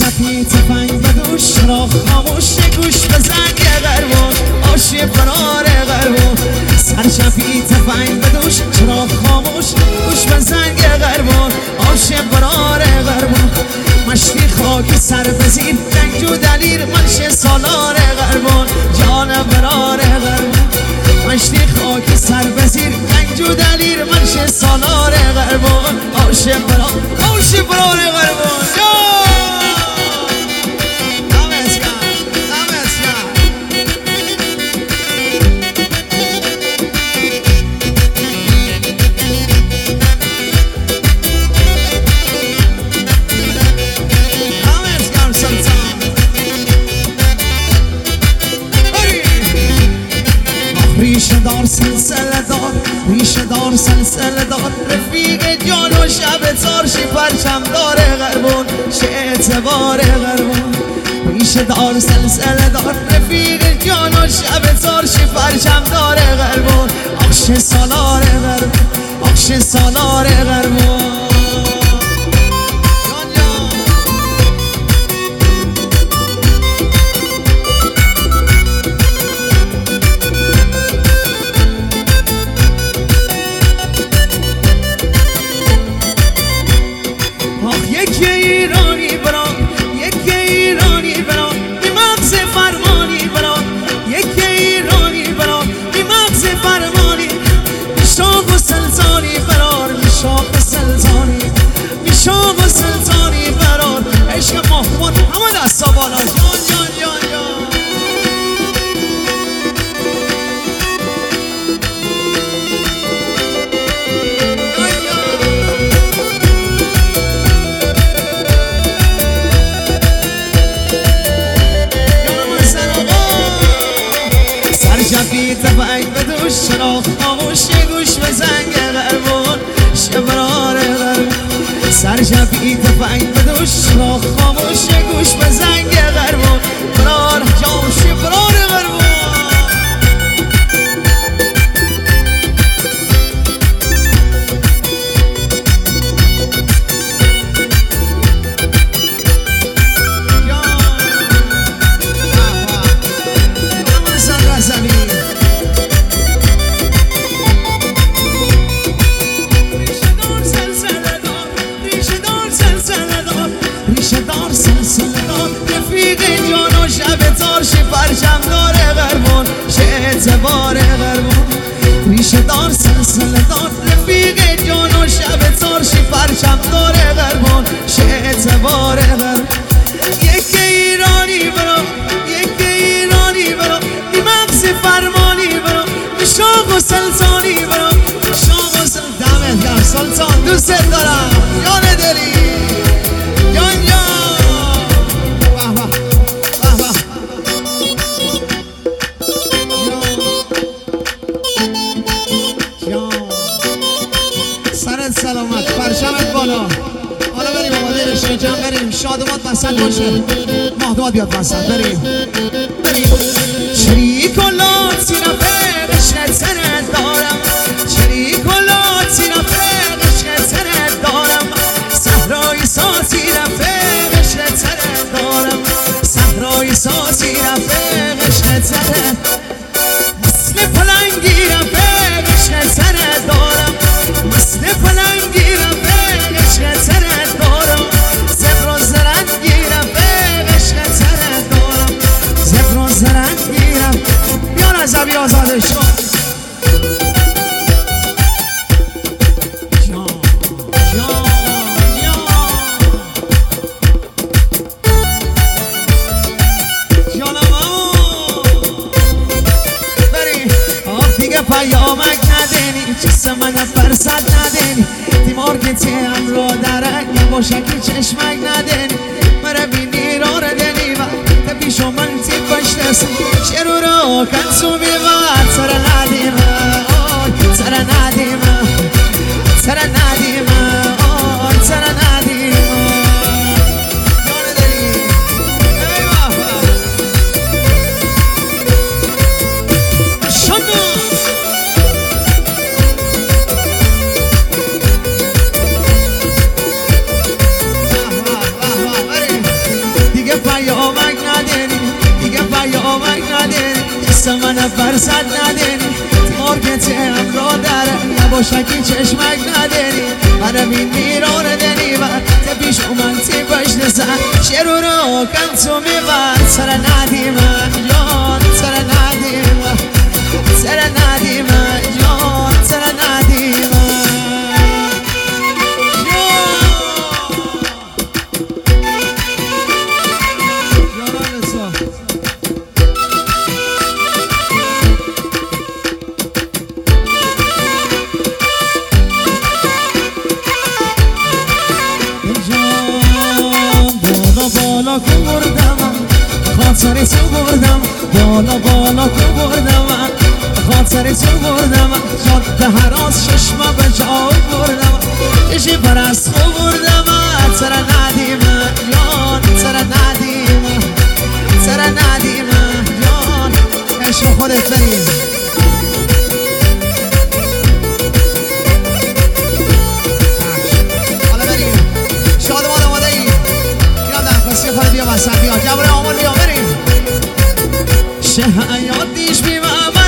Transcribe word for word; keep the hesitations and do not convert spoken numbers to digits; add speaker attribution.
Speaker 1: شفی تفنگ بدوش را خاموش گوش بزن یه غربون آشی فرار غربون سر شفی تفنگ بدوش را خاموش گوش بزن یه غربون آشی فرار غربون مشتی خاکی سر بزیر دنج و دلیر منش سالار غربون جان فرار غربون مشتی خاکی سر بزیر دنج و دلیر منش سالار غربون آشی فرار آشی فرار غربون ریشه دار سلسله دار ریشه دار سلسله دار رفیق جان و شب تارشی پرچم داره غربون چه اعتبار غربون ریشه دار سلسله دار رفیق جان و شب تارشی پرچم داره غربون آخش سالار غربون آخش سالار غربون بالا جان جان جان جان سرشفی تفنگ بدوش چراغ خاموش گوش بزن یه غربون شبرار غربون سرشفی تفنگ بدوش چراغ خاموش گوش بزن یه غربون فرار جامشی فرار غربون پرچم داره غربون چه اعتبار غربون ریشه دار سلسله دار رفیق جان و شب تارشی پرچم داره غربون چه اعتبار غربون یک ایرانی برا یک ایرانی برا بی مغز فرمانی برا بی شاق و سلطانی برا شاق و سلطان دمت گرم سلطان دوست دارم یان دلی یان یان سلامت پرچمت بالا. حالا بریم آقا دیرشون جمع بریم شادمات وسط باشه مهدوات بیاد وسط بریم بریم شریک و لاتی رفه عشق سرت دارم شریک و لاتی رفه عشق سرت دارم صحرای ساتی رفه عشق سرت دارم صحرای ساتی رفه عشق سرت مثل پلنگی رفه عشق سرت دارم مثل پلنگی رفه عشق سرت دارم زبر و زرنگی رفه عشق سرت دارم زبر و زرنگی رفه بیان از ابی آزادش کن پیامک ندنی چیست من فرصت ندنی دیمار گتی هم رو درک نباشه که چشمک ندنی مرا بینی را رو دنی و تبیشو من تی کشتست چرو رو کنسو بیوار سر ندیمه سر ندیمه سر ندیمه سر ندیمه وسط نداری تارگتم را داره یه باشکی چشمک نداری من بین میران دنی و تپیش اومن تی باش نسن شروع رو کم تو میبن سر ندیم جان سر ندیم سر ندیم جان سر ندیم بالا کو بردم خاطر تو بردم بالا بالا کو بردم خاطر تو بردم جاده هراس چشمه به جا بردم کشی پرست خو بردم سر ندیم جان سر ندیم سر ندیم جان عشق خودت بریم حالا بریم شادمان آماده ای بسیار خواهد بیا بسر بیا جبر آمان بیا بریم شه حیاتیش بیمم